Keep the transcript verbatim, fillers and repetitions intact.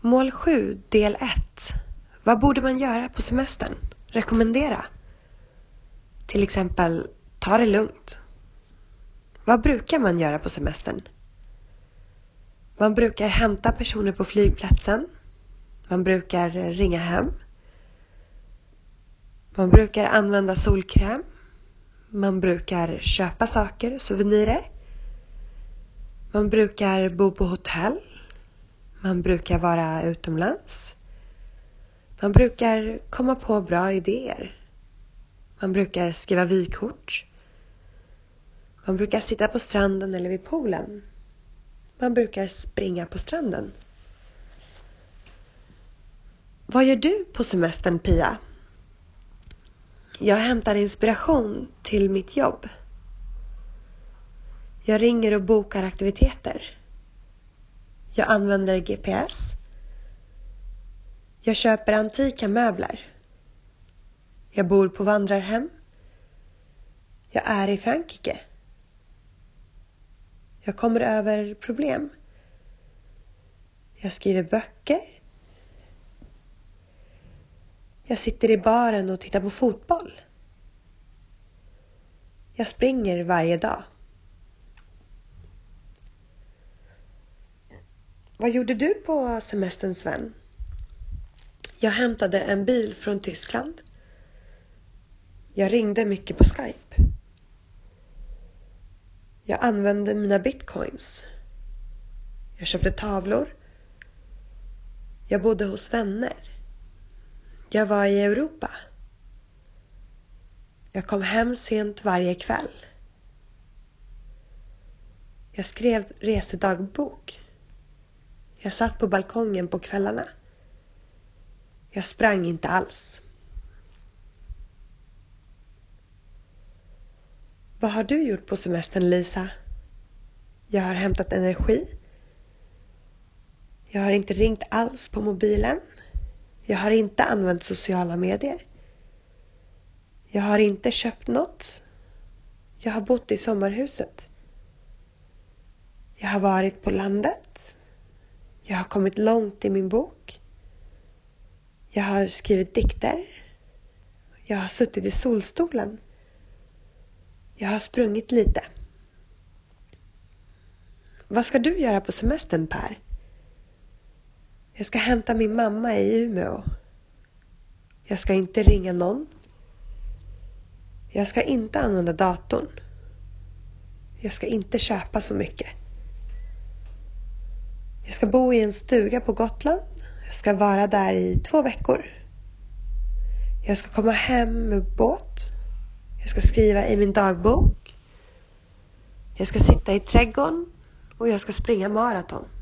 Mål sju, del ett. Vad borde man göra på semestern? Rekommendera. Till exempel, ta det lugnt. Vad brukar man göra på semestern? Man brukar hämta personer på flygplatsen. Man brukar ringa hem. Man brukar använda solkräm. Man brukar köpa saker, souvenirer. Man brukar bo på hotell. Man brukar vara utomlands. Man brukar komma på bra idéer. Man brukar skriva vykort. Man brukar sitta på stranden eller vid poolen. Man brukar springa på stranden. Vad gör du på semestern, Pia? Jag hämtar inspiration till mitt jobb. Jag ringer och bokar aktiviteter. Jag använder G P S. Jag köper antika möbler. Jag bor på vandrarhem. Jag är i Frankrike. Jag kommer över problem. Jag skriver böcker. Jag sitter i baren och tittar på fotboll. Jag springer varje dag. Vad gjorde du på semestern, Sven? Jag hämtade en bil från Tyskland. Jag ringde mycket på Skype. Jag använde mina bitcoins. Jag köpte tavlor. Jag bodde hos vänner. Jag var i Europa. Jag kom hem sent varje kväll. Jag skrev resedagbok. Jag satt på balkongen på kvällarna. Jag sprang inte alls. Vad har du gjort på semestern, Lisa? Jag har hämtat energi. Jag har inte ringt alls på mobilen. Jag har inte använt sociala medier. Jag har inte köpt något. Jag har bott i sommarhuset. Jag har varit på landet. Jag har kommit långt i min bok. Jag har skrivit dikter. Jag har suttit i solstolen. Jag har sprungit lite. Vad ska du göra på semestern, Per? Jag ska hämta min mamma i Umeå. Jag ska inte ringa någon. Jag ska inte använda datorn. Jag ska inte köpa så mycket. Jag ska bo i en stuga på Gotland. Jag ska vara där i två veckor. Jag ska komma hem med båt. Jag ska skriva i min dagbok. Jag ska sitta i trädgården och jag ska springa maraton.